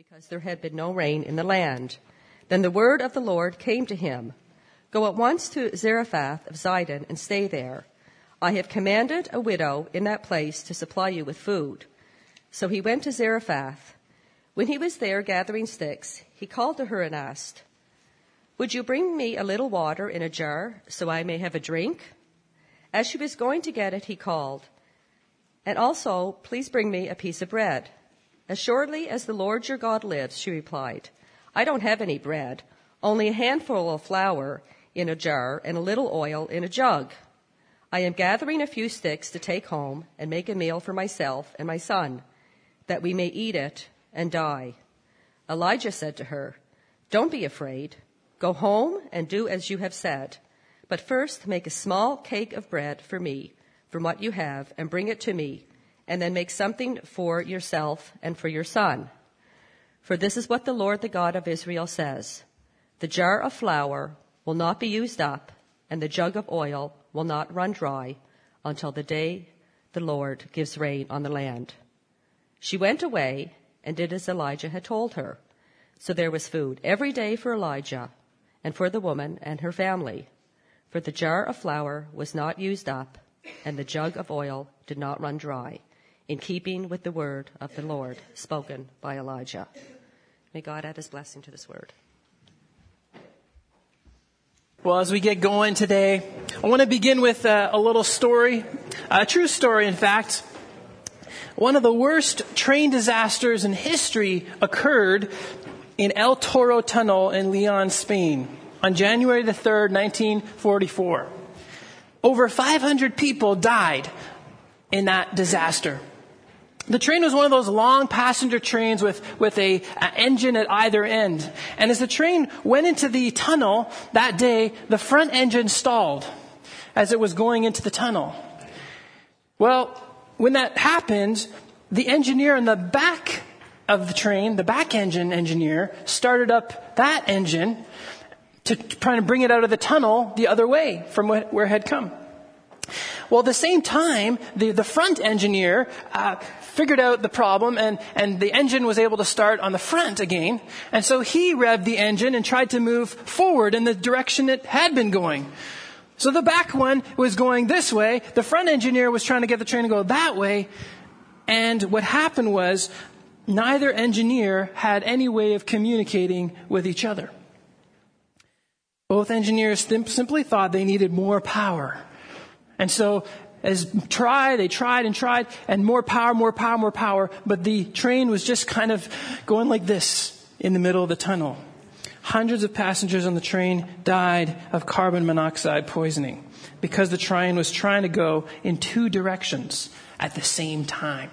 because there had been no rain in the land. Then the word of the Lord came to him, "Go at once to Zarephath of Zidon and stay there. I have commanded a widow in that place to supply you with food." So he went to Zarephath. When he was there gathering sticks, he called to her and asked, "Would you bring me a little water in a jar so I may have a drink?" As she was going to get it, he called, "And also, please bring me a piece of bread." "As surely as the Lord your God lives," she replied, "I don't have any bread, only a handful of flour in a jar and a little oil in a jug. I am gathering a few sticks to take home and make a meal for myself and my son, that we may eat it and die." Elijah said to her, "Don't be afraid. Go home and do as you have said. But first make a small cake of bread for me from what you have and bring it to me, and then make something for yourself and for your son. For this is what the Lord, the God of Israel, says, the jar of flour will not be used up, and the jug of oil will not run dry until the day the Lord gives rain on the land." She went away and did as Elijah had told her. So there was food every day for Elijah and for the woman and her family. For the jar of flour was not used up, and the jug of oil did not run dry, in keeping with the word of the Lord spoken by Elijah. May God add his blessing to this word. Well, as we get going today, I want to begin with a little story, a true story, in fact. One of the worst train disasters in history occurred in El Toro Tunnel in Leon, Spain, on January the 3rd, 1944. Over 500 people died in that disaster. The train was one of those long passenger trains with a engine at either end. And as the train went into the tunnel that day, the front engine stalled as it was going into the tunnel. Well, when that happened, the engineer in the back of the train, the back engine engineer, started up that engine to try to bring it out of the tunnel the other way from where it had come. Well, at the same time, the front engineer figured out the problem, and the engine was able to start on the front again. And so he revved the engine and tried to move forward in the direction it had been going. So the back one was going this way. The front engineer was trying to get the train to go that way. And what happened was neither engineer had any way of communicating with each other. Both engineers simply thought they needed more power. And so they tried, and more power, but the train was just kind of going like this in the middle of the tunnel. Hundreds of passengers on the train died of carbon monoxide poisoning because the train was trying to go in two directions at the same time.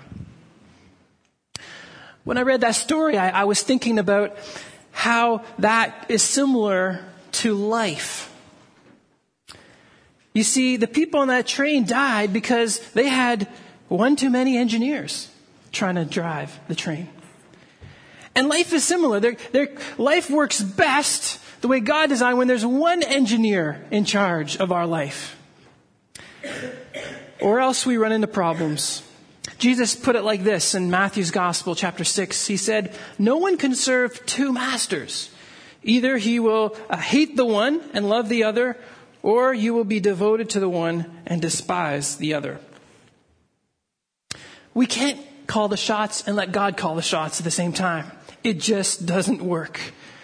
When I read that story, I was thinking about how that is similar to life. You see, the people on that train died because they had one too many engineers trying to drive the train. And life is similar. Life works best the way God designed when there's one engineer in charge of our life. Or else we run into problems. Jesus put it like this in Matthew's Gospel, chapter 6. He said, "No one can serve two masters. Either he will hate the one and love the other, or you will be devoted to the one and despise the other." We can't call the shots and let God call the shots at the same time. It just doesn't work.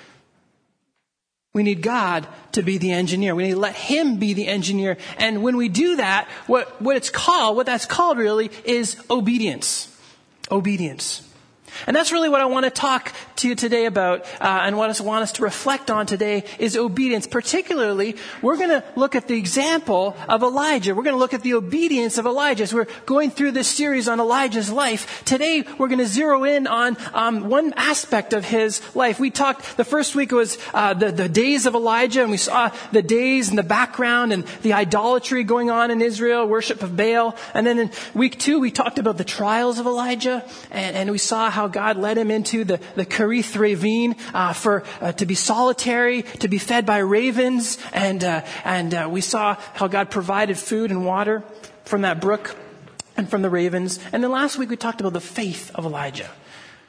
We need God to be the engineer. We need to let Him be the engineer. And when we do that, what that's called really is obedience. Obedience. And that's really what I want to talk to you today about, and what I want us to reflect on today is obedience. Particularly, we're going to look at the example of Elijah. We're going to look at the obedience of Elijah. As we're going through this series on Elijah's life, today we're going to zero in on one aspect of his life. We talked, the first week was the days of Elijah, and we saw the days in the background and the idolatry going on in Israel, worship of Baal. And then in week 2, we talked about the trials of Elijah, and we saw how God led him into the Kerith Ravine to be solitary, to be fed by ravens, and we saw how God provided food and water from that brook and from the ravens. And then last week we talked about the faith of Elijah.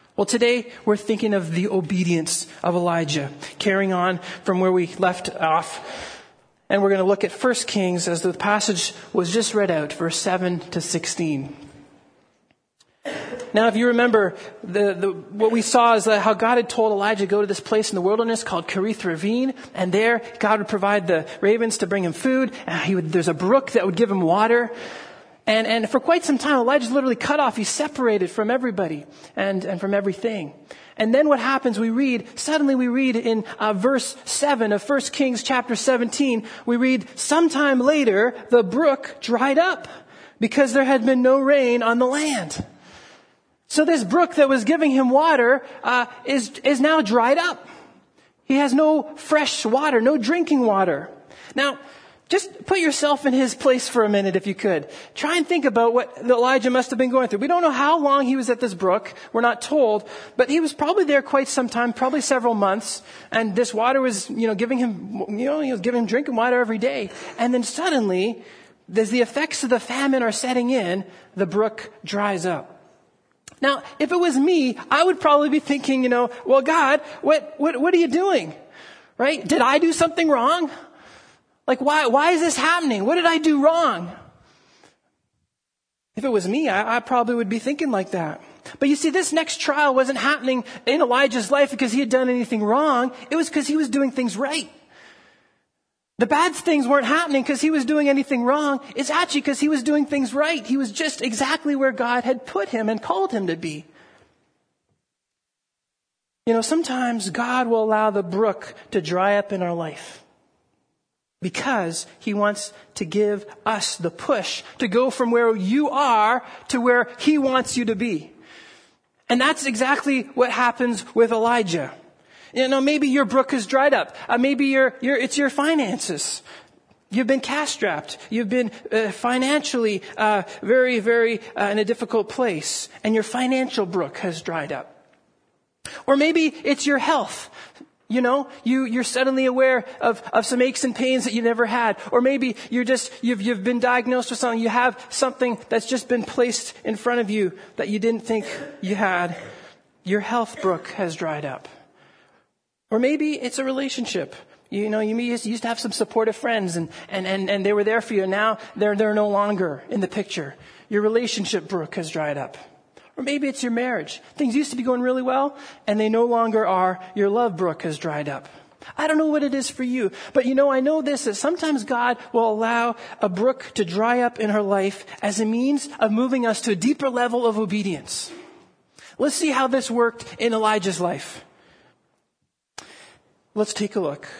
Well, today we're thinking of the obedience of Elijah, carrying on from where we left off. And we're going to look at 1 Kings as the passage was just read out, verse 7 to 16. Now, if you remember, what we saw is how God had told Elijah to go to this place in the wilderness called Kerith Ravine, and there God would provide the ravens to bring him food. There's a brook that would give him water. And for quite some time, Elijah's literally cut off. He's separated from everybody and from everything. And then what happens, suddenly we read in verse 7 of 1 Kings chapter 17, we read, sometime later, the brook dried up because there had been no rain on the land. So this brook that was giving him water is now dried up. He has no fresh water, no drinking water. Now, just put yourself in his place for a minute if you could. Try and think about what Elijah must have been going through. We don't know how long he was at this brook. We're not told. But he was probably there quite some time, probably several months. And this water was, giving him, he was giving him drinking water every day. And then suddenly, as the effects of the famine are setting in, the brook dries up. Now, if it was me, I would probably be thinking, well, God, what are you doing? Right? Did I do something wrong? Like, why is this happening? What did I do wrong? If it was me, I probably would be thinking like that. But you see, this next trial wasn't happening in Elijah's life because he had done anything wrong. It was because he was doing things right. The bad things weren't happening because he was doing anything wrong. It's actually because he was doing things right. He was just exactly where God had put him and called him to be. Sometimes God will allow the brook to dry up in our life because he wants to give us the push to go from where you are to where he wants you to be. And that's exactly what happens with Elijah. Maybe your brook has dried up. Maybe it's your finances. You've been cash-strapped. You've been financially very, very in a difficult place. And your financial brook has dried up. Or maybe it's your health. You're suddenly aware of some aches and pains that you never had. Or maybe you've been diagnosed with something. You have something that's just been placed in front of you that you didn't think you had. Your health brook has dried up. Or maybe it's a relationship. You used to have some supportive friends and they were there for you. And now they're no longer in the picture. Your relationship brook has dried up. Or maybe it's your marriage. Things used to be going really well and they no longer are. Your love brook has dried up. I don't know what it is for you, but I know this, that sometimes God will allow a brook to dry up in our life as a means of moving us to a deeper level of obedience. Let's see how this worked in Elijah's life. Let's take a look.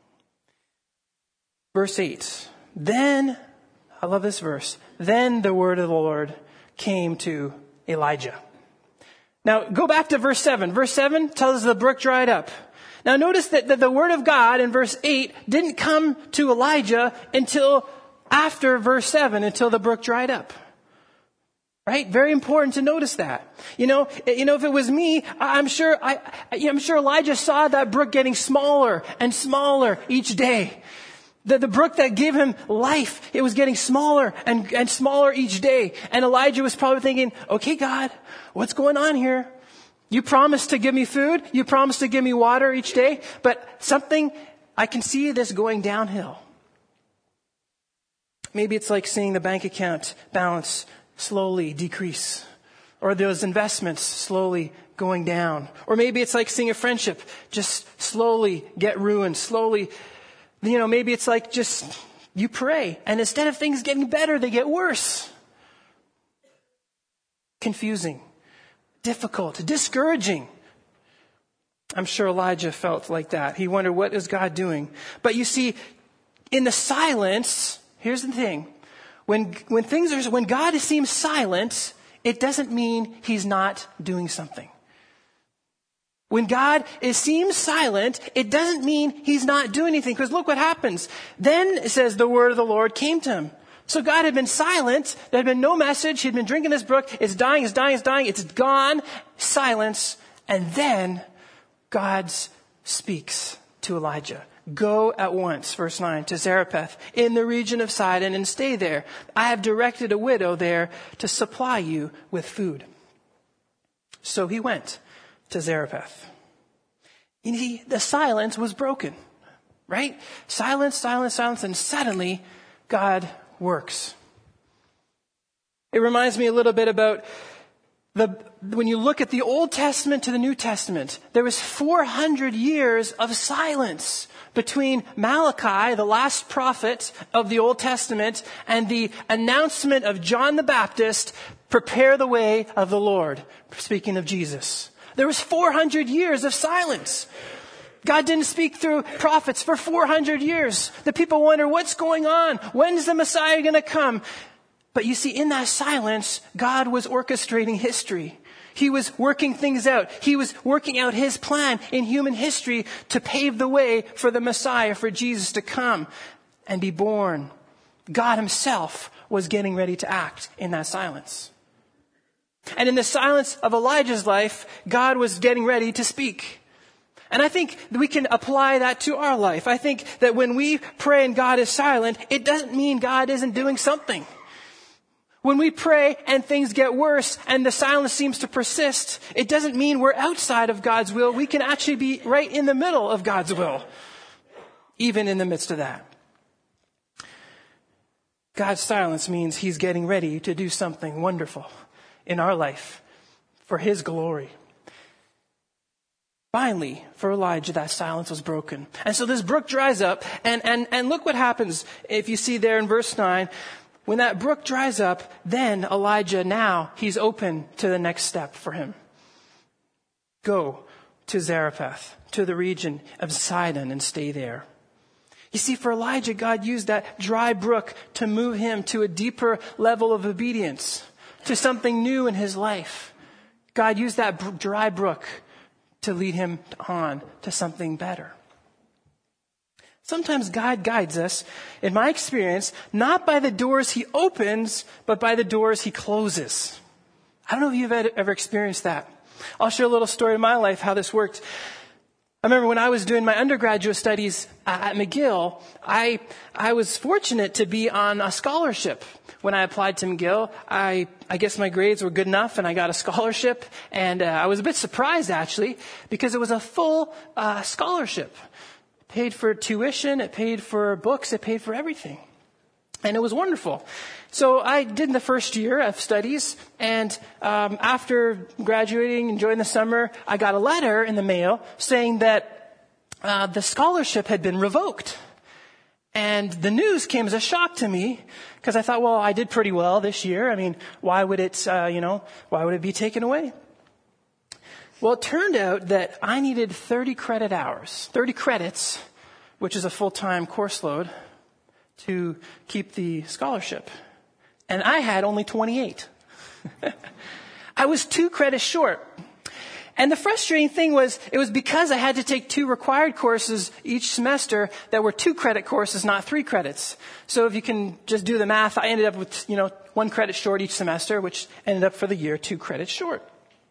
Verse 8. Then, I love this verse. Then the word of the Lord came to Elijah. Now, go back to verse 7. Verse 7 tells us the brook dried up. Now, notice that the word of God in verse 8 didn't come to Elijah until after verse 7, until the brook dried up. Right? Very important to notice that. If it was me, I'm sure Elijah saw that brook getting smaller and smaller each day. The brook that gave him life, it was getting smaller and smaller each day. And Elijah was probably thinking, okay, God, what's going on here? You promised to give me food. You promised to give me water each day. But I can see this going downhill. Maybe it's like seeing the bank account balance slowly decrease, or those investments slowly going down. Or maybe it's like seeing a friendship just slowly get ruined, slowly. Maybe it's like just you pray, and instead of things getting better, they get worse. Confusing, difficult, discouraging. I'm sure Elijah felt like that. He wondered, what is God doing? But you see, in the silence, here's the thing. When God seems silent, it doesn't mean he's not doing something. When God seems silent, it doesn't mean he's not doing anything. Because look what happens. Then, it says, the word of the Lord came to him. So God had been silent. There had been no message. He'd been drinking this brook. It's dying, it's dying, it's dying. It's gone. Silence. And then God speaks to Elijah. Go at once, verse 9, to Zarephath in the region of Sidon and stay there. I have directed a widow there to supply you with food. So he went to Zarephath. You see, the silence was broken, right? Silence, silence, silence, and suddenly God works. It reminds me a little bit about when you look at the Old Testament to the New Testament, there was 400 years of silence between Malachi, the last prophet of the Old Testament, and the announcement of John the Baptist, prepare the way of the Lord, speaking of Jesus. There was 400 years of silence. God didn't speak through prophets for 400 years. The people wonder, what's going on? When's the Messiah going to come? But you see, in that silence, God was orchestrating history. He was working things out. He was working out his plan in human history to pave the way for the Messiah, for Jesus to come and be born. God himself was getting ready to act in that silence. And in the silence of Elijah's life, God was getting ready to speak. And I think we can apply that to our life. I think that when we pray and God is silent, it doesn't mean God isn't doing something. When we pray and things get worse and the silence seems to persist, it doesn't mean we're outside of God's will. We can actually be right in the middle of God's will, even in the midst of that. God's silence means he's getting ready to do something wonderful in our life for his glory. Finally, for Elijah, that silence was broken. And so this brook dries up, and look what happens if you see there in verse 9. When that brook dries up, then Elijah, now he's open to the next step for him. Go to Zarephath, to the region of Sidon, and stay there. You see, for Elijah, God used that dry brook to move him to a deeper level of obedience, to something new in his life. God used that dry brook to lead him on to something better. Sometimes God guides us, in my experience, not by the doors he opens, but by the doors he closes. I don't know if you've ever experienced that. I'll share a little story in my life how this worked. I remember when I was doing my undergraduate studies at McGill, I was fortunate to be on a scholarship. When I applied to McGill, I guess my grades were good enough and I got a scholarship. And I was a bit surprised, actually, because it was a full scholarship. It paid for tuition, it paid for books, it paid for everything. And it was wonderful. So I did the first year of studies, and after graduating, enjoying the summer, I got a letter in the mail saying that the scholarship had been revoked. And the news came as a shock to me, because I thought, well, I did pretty well this year. I mean, why would it be taken away? Well, it turned out that I needed 30 credits, which is a full-time course load, to keep the scholarship. And I had only 28. I was 2 credits short. And the frustrating thing was, it was because I had to take 2 required courses each semester that were 2 credit courses, not 3 credits. So if you can just do the math, I ended up with, 1 credit short each semester, which ended up for the year 2 credits short.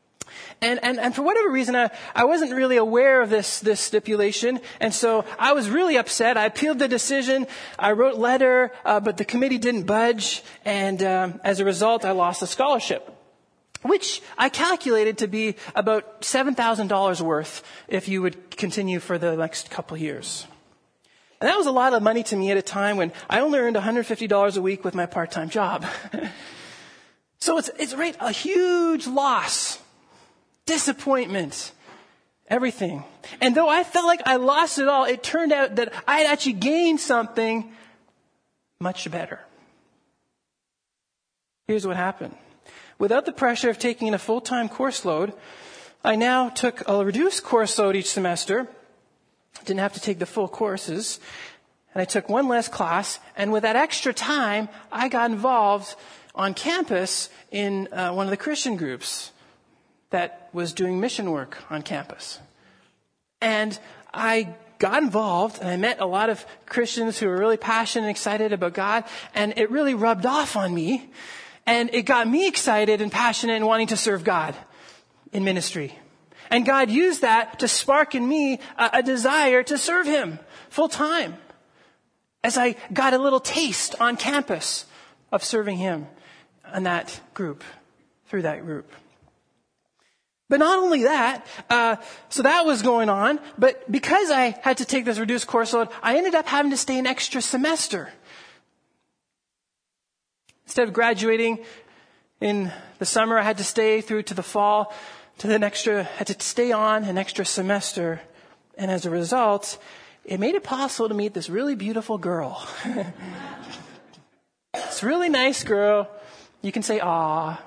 And for whatever reason, I wasn't really aware of this stipulation. And so I was really upset. I appealed the decision. I wrote a letter, but the committee didn't budge. And as a result, I lost the scholarship, which I calculated to be about $7,000 worth if you would continue for the next couple of years. And that was a lot of money to me at a time when I only earned $150 a week with my part-time job. So it's right, a huge loss. Disappointment, everything. And though I felt like I lost it all, it turned out that I had actually gained something much better. Here's what happened. Without the pressure of taking a full-time course load, I now took a reduced course load each semester. Didn't have to take the full courses. And I took 1 less class. And with that extra time, I got involved on campus in one of the Christian groups that was doing mission work on campus. And I got involved, and I met a lot of Christians who were really passionate and excited about God, and it really rubbed off on me, and it got me excited and passionate and wanting to serve God in ministry. And God used that to spark in me a desire to serve Him full time, as I got a little taste on campus of serving Him in that group, through that group. But not only that, so that was going on, but because I had to take this reduced course load, I ended up having to stay an extra semester. Instead of graduating in the summer, I had to stay through to the fall, had to stay on an extra semester. And as a result, it made it possible to meet this really beautiful girl. This really nice girl. You can say, "Aw."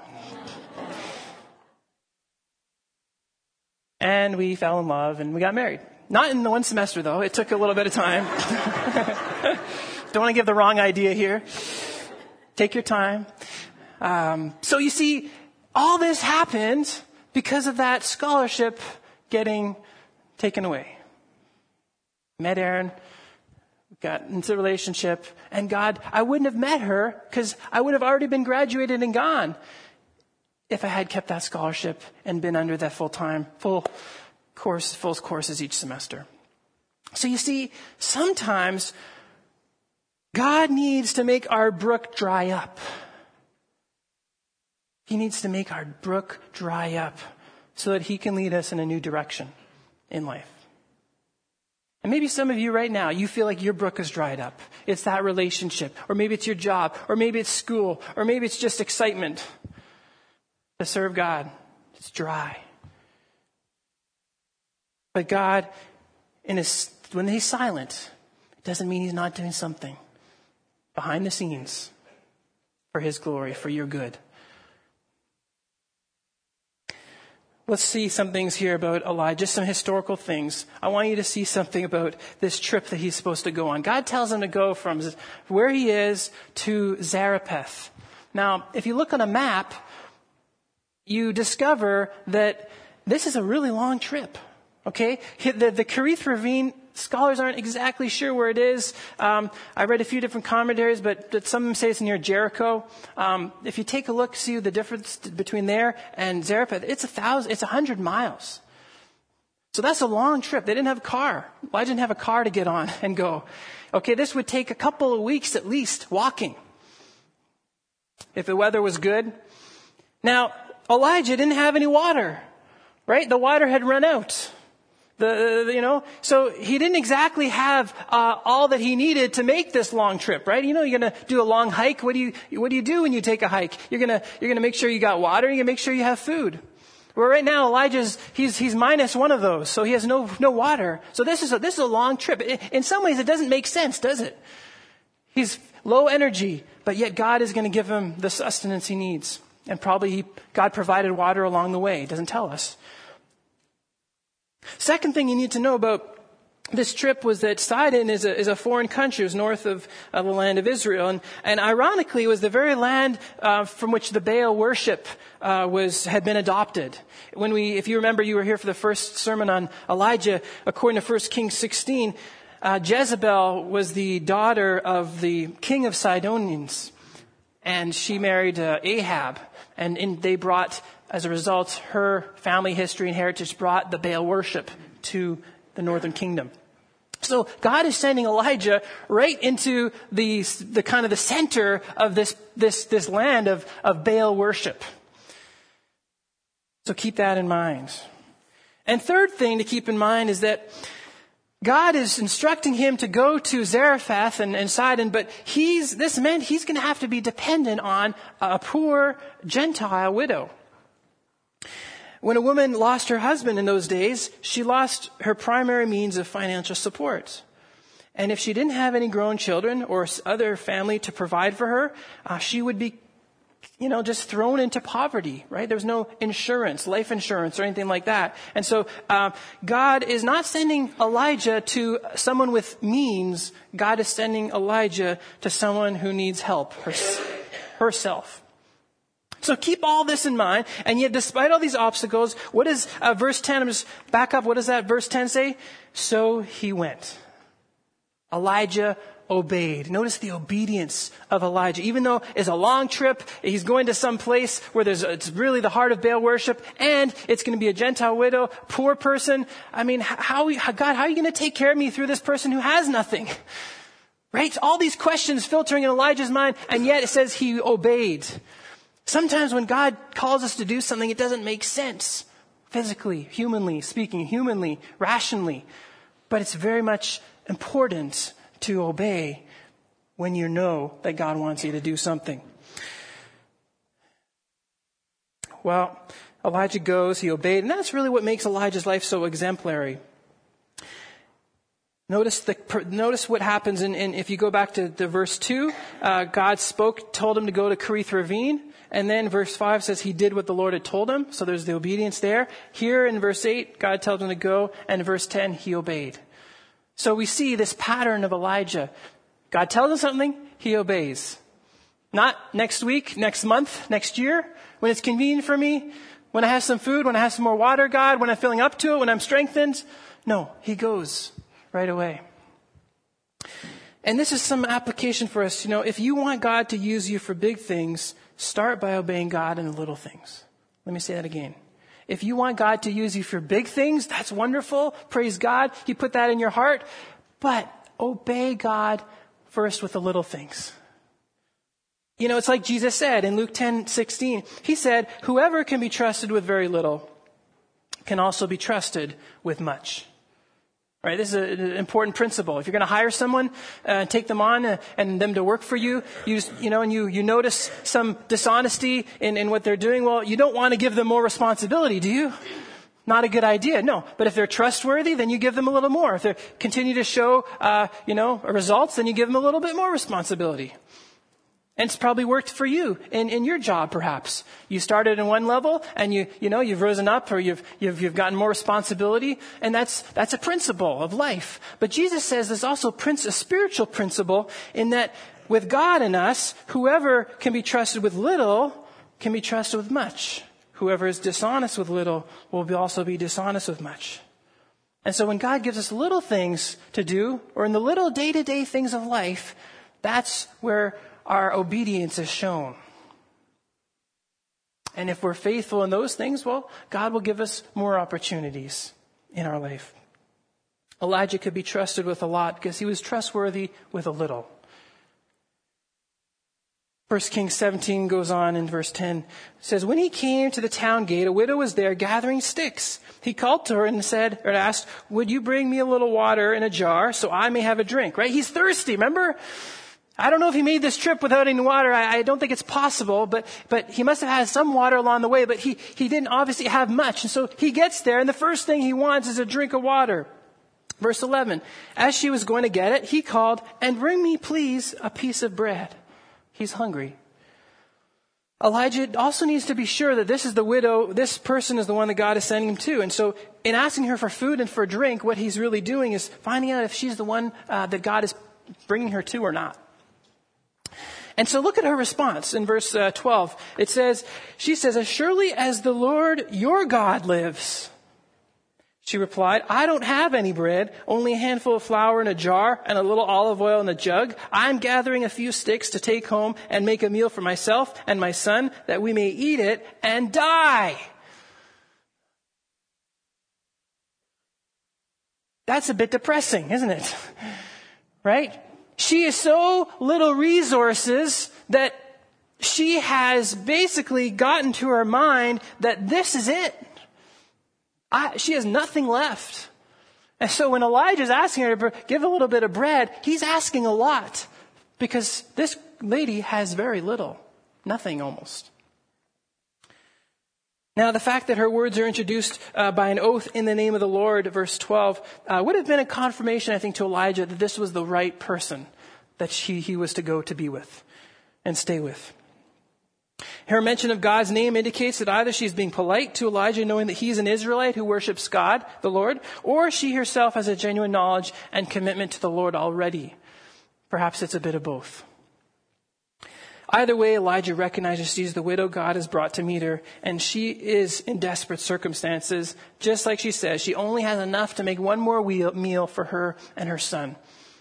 And we fell in love and we got married. Not in the one semester, though. It took a little bit of time. Don't want to give the wrong idea here. Take your time. So you see, all this happened because of that scholarship getting taken away. Met Erin, got into a relationship, and God, I wouldn't have met her because I would have already been graduated and gone if I had kept that scholarship and been under that full courses each semester. So you see, sometimes God needs to make our brook dry up. He needs to make our brook dry up so that he can lead us in a new direction in life. And maybe some of you right now, you feel like your brook is dried up. It's that relationship, or maybe it's your job, or maybe it's school, or maybe it's just excitement to serve God. It's dry. But God, when he's silent, it doesn't mean he's not doing something behind the scenes for his glory, for your good. Let's see some things here about Elijah, just some historical things. I want you to see something about this trip that he's supposed to go on. God tells him to go from where he is to Zarephath. Now, if you look on a map, you discover that this is a really long trip. Okay? The Kerith Ravine, scholars aren't exactly sure where it is. I read a few different commentaries, but some of them say it's near Jericho. If you take a look, see the difference between there and Zarephath, it's 100 miles. So that's a long trip. They didn't have a car. Elijah didn't have a car to get on and go. Okay, this would take a couple of weeks at least walking, if the weather was good. Now, Elijah didn't have any water, right? The water had run out. So he didn't exactly have all that he needed to make this long trip, right? You know, you're going to do a long hike. What do you do when you take a hike? You're going to make sure you got water. You're going to make sure you have food. Well, right now Elijah's he's minus one of those, so he has no water. So this is a long trip. In some ways, it doesn't make sense, does it? He's low energy, but yet God is going to give him the sustenance he needs, and probably God provided water along the way. It doesn't tell us. Second thing you need to know about this trip was that Sidon is a foreign country. It was north of the land of Israel. And ironically, it was the very land from which the Baal worship had been adopted. If you remember, you were here for the first sermon on Elijah. According to 1 Kings 16, Jezebel was the daughter of the king of Sidonians. And she married Ahab. And they brought, as a result, her family history and heritage brought the Baal worship to the northern kingdom. So God is sending Elijah right into the kind of the center of this land of Baal worship. So keep that in mind. And third thing to keep in mind is that God is instructing him to go to Zarephath and Sidon, but he's going to have to be dependent on a poor Gentile widow. When a woman lost her husband in those days, she lost her primary means of financial support. And if she didn't have any grown children or other family to provide for her, she would be, just thrown into poverty, right? There's no insurance, life insurance or anything like that. And so God is not sending Elijah to someone with means. God is sending Elijah to someone who needs help herself. So keep all this in mind. And yet, despite all these obstacles, what does verse 10, I'm just back up. What does that verse 10 say? So he went. Elijah obeyed. Notice the obedience of Elijah. Even though it's a long trip, he's going to some place where it's really the heart of Baal worship, and it's going to be a Gentile widow, poor person. I mean, God, how are you going to take care of me through this person who has nothing? Right? All these questions filtering in Elijah's mind, and yet it says he obeyed. Sometimes when God calls us to do something, it doesn't make sense physically, humanly speaking, humanly, rationally. But it's very much important to obey when you know that God wants you to do something. Well, Elijah goes, he obeyed, and that's really what makes Elijah's life so exemplary. Notice what happens in if you go back to verse 2, God told him to go to Kerith Ravine. And then verse 5 says he did what the Lord had told him. So there's the obedience there. Here in verse 8, God tells him to go. And in verse 10, he obeyed. So we see this pattern of Elijah. God tells him something, he obeys. Not next week, next month, next year, when it's convenient for me, when I have some food, when I have some more water, God, when I'm feeling up to it, when I'm strengthened. No, he goes right away. And this is some application for us. If you want God to use you for big things, start by obeying God in the little things. Let me say that again. If you want God to use you for big things, that's wonderful. Praise God. He put that in your heart. But obey God first with the little things. It's like Jesus said in Luke 10:16. He said, whoever can be trusted with very little can also be trusted with much. Right? This is an important principle. If you're going to hire someone, take them on and them to work for you, you notice some dishonesty in what they're doing, well, you don't want to give them more responsibility, do you? Not a good idea. No. But if they're trustworthy, then you give them a little more. If they continue to show, results, then you give them a little bit more responsibility. And it's probably worked for you in your job, perhaps. You started in one level and you've risen up, or you've gotten more responsibility. And that's a principle of life. But Jesus says there's also a spiritual principle in that with God in us, whoever can be trusted with little can be trusted with much. Whoever is dishonest with little will also be dishonest with much. And so when God gives us little things to do, or in the little day-to-day things of life, that's where our obedience is shown. And if we're faithful in those things, well, God will give us more opportunities in our life. Elijah could be trusted with a lot because he was trustworthy with a little. 1 Kings 17 goes on in verse 10. It says, when he came to the town gate, a widow was there gathering sticks. He called to her and asked, would you bring me a little water in a jar so I may have a drink? Right? He's thirsty, remember? I don't know if he made this trip without any water. I don't think it's possible, but he must have had some water along the way, but he didn't obviously have much. And so he gets there, and the first thing he wants is a drink of water. Verse 11, as she was going to get it, he called, and bring me, please, a piece of bread. He's hungry. Elijah also needs to be sure that this is the widow, this person is the one that God is sending him to. And so in asking her for food and for drink, what he's really doing is finding out if she's the one that God is bringing her to or not. And so look at her response in verse 12. She says, as surely as the Lord your God lives. She replied, I don't have any bread, only a handful of flour in a jar and a little olive oil in a jug. I'm gathering a few sticks to take home and make a meal for myself and my son that we may eat it and die. That's a bit depressing, isn't it? Right? She has so little resources that she has basically gotten to her mind that this is it. She has nothing left. And so when Elijah's asking her to give a little bit of bread, he's asking a lot because this lady has very little, nothing almost. Now, the fact that her words are introduced by an oath in the name of the Lord, verse 12, would have been a confirmation, I think, to Elijah that this was the right person that he was to go to be with and stay with. Her mention of God's name indicates that either she's being polite to Elijah, knowing that he's an Israelite who worships God, the Lord, or she herself has a genuine knowledge and commitment to the Lord already. Perhaps it's a bit of both. Either way, Elijah recognizes she's the widow God has brought to meet her, and she is in desperate circumstances. Just like she says, she only has enough to make one more meal for her and her son.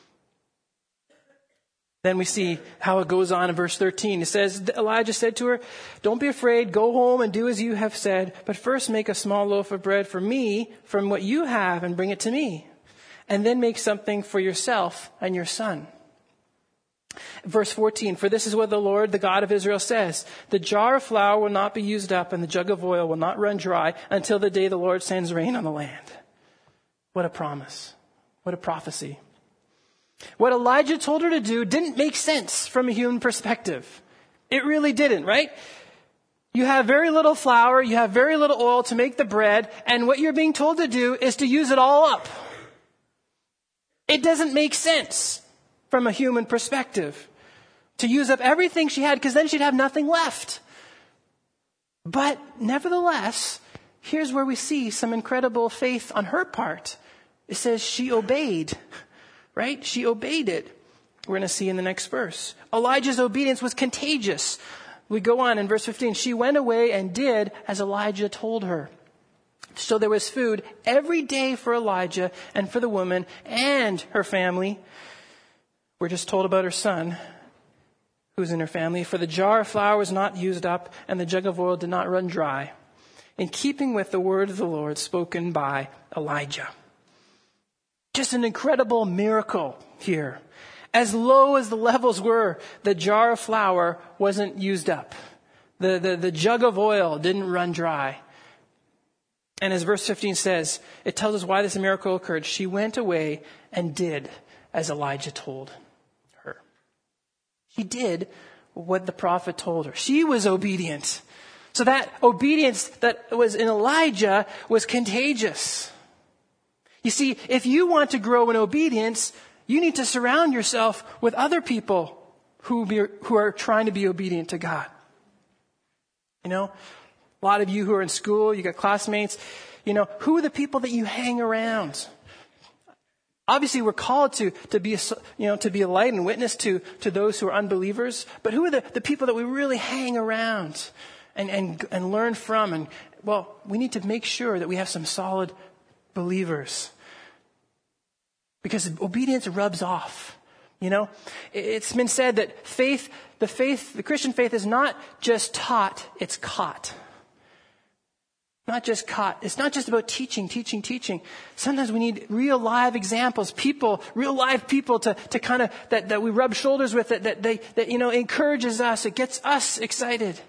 Then we see how it goes on in verse 13. It says, Elijah said to her, don't be afraid, go home and do as you have said, but first make a small loaf of bread for me from what you have and bring it to me. And then make something for yourself and your son. Verse 14, for this is what the Lord, the God of Israel says, the jar of flour will not be used up and the jug of oil will not run dry until the day the Lord sends rain on the land. What a promise. What a prophecy. What Elijah told her to do didn't make sense from a human perspective. It really didn't, right? You have very little flour, you have very little oil to make the bread, and what you're being told to do is to use it all up. It doesn't make sense from a human perspective to use up everything she had, because then she'd have nothing left. But nevertheless, here's where we see some incredible faith on her part. It says she obeyed, right? She obeyed it. We're going to see in the next verse. Elijah's obedience was contagious. We go on in verse 15. She went away and did as Elijah told her. So there was food every day for Elijah and for the woman and her family. We're just told about her son who's in her family. For the jar of flour was not used up and the jug of oil did not run dry, in keeping with the word of the Lord spoken by Elijah. Just an incredible miracle here. As low as the levels were, the jar of flour wasn't used up. The jug of oil didn't run dry. And as verse 15 says, it tells us why this miracle occurred. She went away and did as Elijah told her. She did what the prophet told her. She was obedient. So that obedience that was in Elijah was contagious. You see, if you want to grow in obedience, you need to surround yourself with other people who are trying to be obedient to God. You know, a lot of you who are in school, you got classmates, you know, who are the people that you hang around? Obviously, we're called to be a light and witness to those who are unbelievers. But who are the people that we really hang around and learn from? And, well, we need to make sure that we have some solid believers. Because obedience rubs off. You know, it's been said that the Christian faith is not just taught, it's caught. Not just caught. It's not just about teaching. Sometimes we need real live examples, real live people to kind of, that we rub shoulders with, that encourages us. It gets us excited.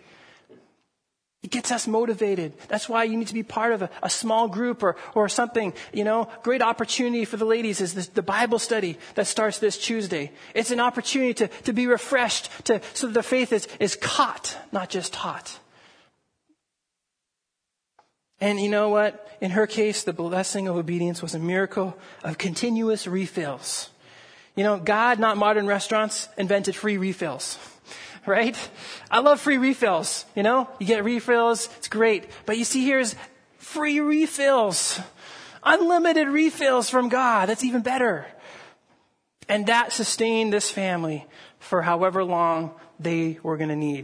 It gets us motivated. That's why you need to be part of a small group or something. You know, great opportunity for the ladies is the Bible study that starts this Tuesday. It's an opportunity to be refreshed, so that the faith is caught, not just taught. And you know what? In her case, the blessing of obedience was a miracle of continuous refills. You know, God, not modern restaurants, invented free refills. Right? I love free refills. You know, you get refills. It's great. But you see, here's free refills. Unlimited refills from God. That's even better. And that sustained this family for however long they were going to need.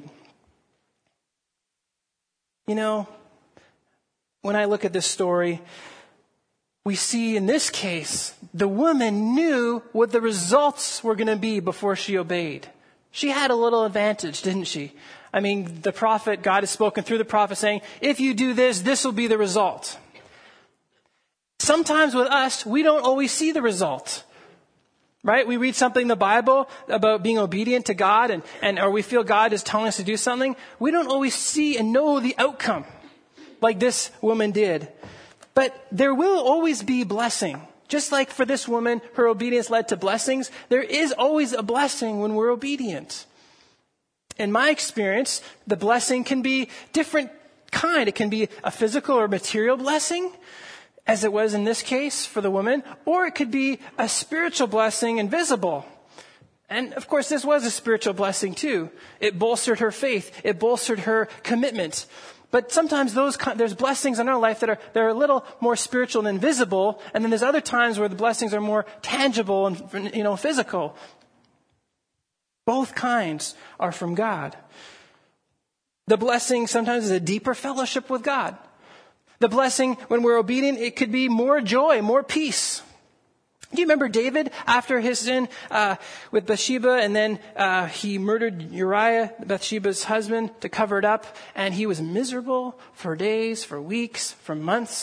You know, when I look at this story, we see in this case, the woman knew what the results were going to be before she obeyed. She had a little advantage, didn't she? I mean, the prophet, God has spoken through the prophet saying, if you do this, this will be the result. Sometimes with us, we don't always see the result. Right? We read something in the Bible about being obedient to God or we feel God is telling us to do something. We don't always see and know the outcome like this woman did. But there will always be blessing. Just like for this woman, her obedience led to blessings. There is always a blessing when we're obedient. In my experience, the blessing can be different kind. It can be a physical or material blessing, as it was in this case for the woman, or it could be a spiritual blessing, invisible. And of course, this was a spiritual blessing too. It bolstered her faith. It bolstered her commitment. But sometimes there's blessings in our life that are a little more spiritual and invisible, and then there's other times where the blessings are more tangible and physical. Both kinds are from God. The blessing sometimes is a deeper fellowship with God. The blessing, when we're obedient, it could be more joy, more peace. Do you remember David after his sin with Bathsheba, and then he murdered Uriah, Bathsheba's husband, to cover it up, and he was miserable for days, for weeks, for months.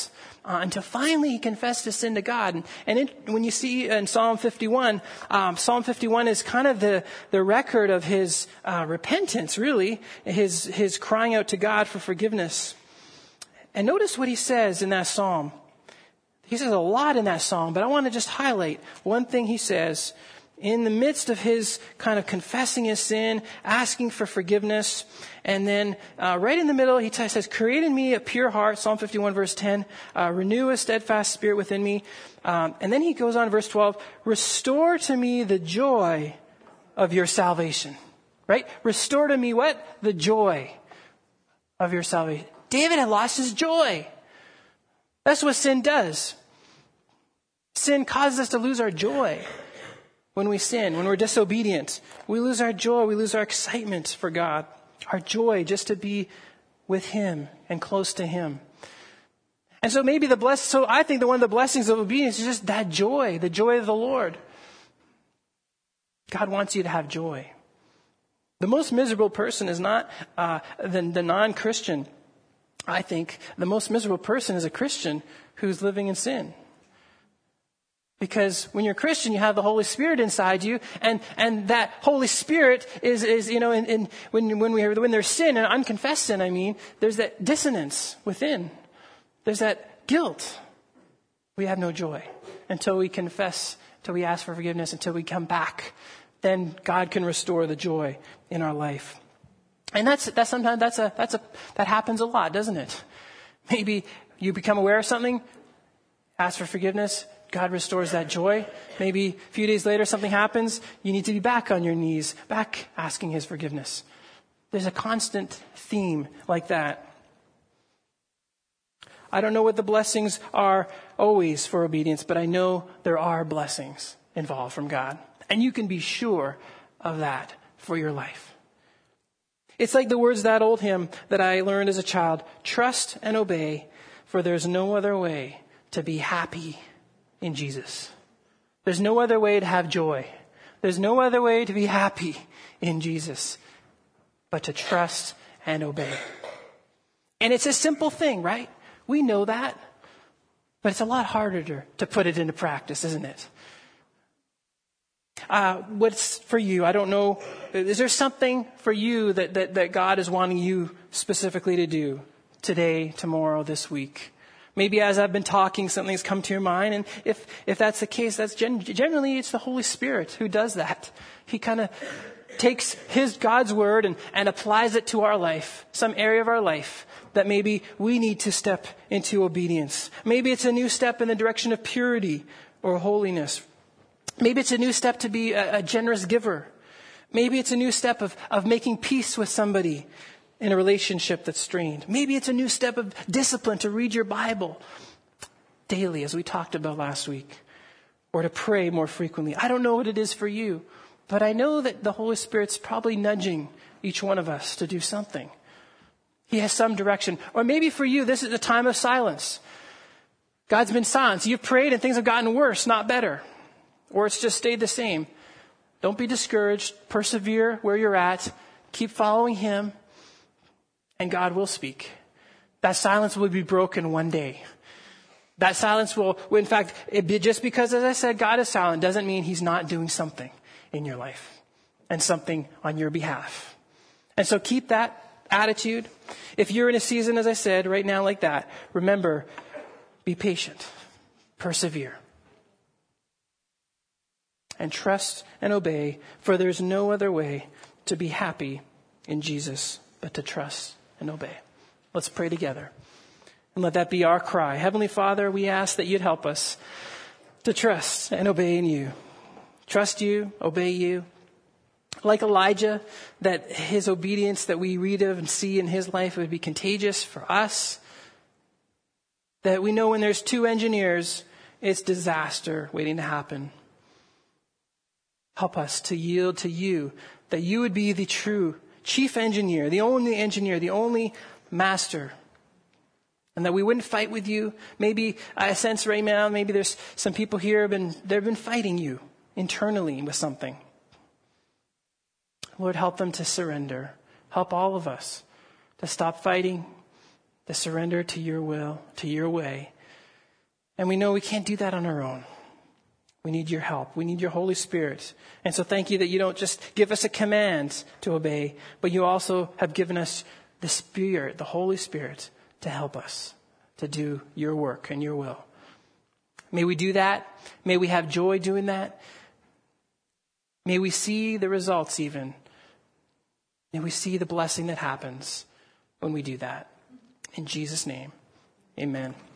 until finally he confessed his sin to God. When you see in Psalm 51, Psalm 51 is kind of the record of his repentance, really, his crying out to God for forgiveness. And notice what he says in that psalm. He says a lot in that psalm, but I want to just highlight one thing he says. In the midst of his kind of confessing his sin, asking for forgiveness, and then right in the middle, he says, create in me a pure heart, Psalm 51, verse 10, renew a steadfast spirit within me. And then he goes on, verse 12, restore to me the joy of your salvation. Right? Restore to me what? The joy of your salvation. David had lost his joy. That's what sin does. Sin causes us to lose our joy. When we sin, when we're disobedient, we lose our joy, we lose our excitement for God, our joy just to be with him and close to him. And so maybe I think that one of the blessings of obedience is just that joy, the joy of the Lord. God wants you to have joy. The most miserable person is not the non-Christian. I think the most miserable person is a Christian who's living in sin. Because when you're a Christian, you have the Holy Spirit inside you, and that Holy Spirit is when there's sin and unconfessed sin, there's that dissonance within. There's that guilt. We have no joy until we confess, until we ask for forgiveness, until we come back. Then God can restore the joy in our life. And that happens a lot, doesn't it? Maybe you become aware of something, ask for forgiveness, God restores that joy. Maybe a few days later something happens. You need to be back on your knees, back asking his forgiveness. There's a constant theme like that. I don't know what the blessings are always for obedience, but I know there are blessings involved from God. And you can be sure of that for your life. It's like the words of that old hymn that I learned as a child. Trust and obey, for there's no other way to be happy in Jesus. There's no other way to have joy. There's no other way to be happy in Jesus but to trust and obey. And it's a simple thing, right? We know that. But it's a lot harder to put it into practice, isn't it? What's for you? I don't know. Is there something for you that God is wanting you specifically to do today, tomorrow, this week? Maybe as I've been talking, something's come to your mind. And if that's the case, that's generally it's the Holy Spirit who does that. He kind of takes God's word and applies it to our life, some area of our life that maybe we need to step into obedience. Maybe it's a new step in the direction of purity or holiness. Maybe it's a new step to be a generous giver. Maybe it's a new step of making peace with somebody in a relationship that's strained. Maybe it's a new step of discipline to read your Bible daily, as we talked about last week, or to pray more frequently. I don't know what it is for you, but I know that the Holy Spirit's probably nudging each one of us to do something. He has some direction. Or maybe for you, this is a time of silence. God's been silent. You've prayed and things have gotten worse, not better. Or it's just stayed the same. Don't be discouraged. Persevere where you're at. Keep following him. And God will speak. That silence will be broken one day. That silence will, in fact, just because, as I said, God is silent doesn't mean he's not doing something in your life and something on your behalf. And so keep that attitude. If you're in a season, as I said, right now like that, remember, be patient, persevere, and trust and obey, for there's no other way to be happy in Jesus but to trust and obey. Let's pray together. And let that be our cry. Heavenly Father, we ask that you'd help us to trust and obey in you. Trust you, obey you. Like Elijah, that his obedience that we read of and see in his life would be contagious for us. That we know when there's two engineers, it's disaster waiting to happen. Help us to yield to you, that you would be the true chief engineer, the only master. And that we wouldn't fight with you. Maybe I sense right now, maybe there's some people here they've been fighting you internally with something. Lord, help them to surrender. Help all of us to stop fighting, to surrender to your will, to your way, And we know we can't do that on our own. We need your help. We need your Holy Spirit. And so thank you that you don't just give us a command to obey, but you also have given us the Spirit, the Holy Spirit, to help us to do your work and your will. May we do that. May we have joy doing that. May we see the results even. May we see the blessing that happens when we do that. In Jesus' name, amen.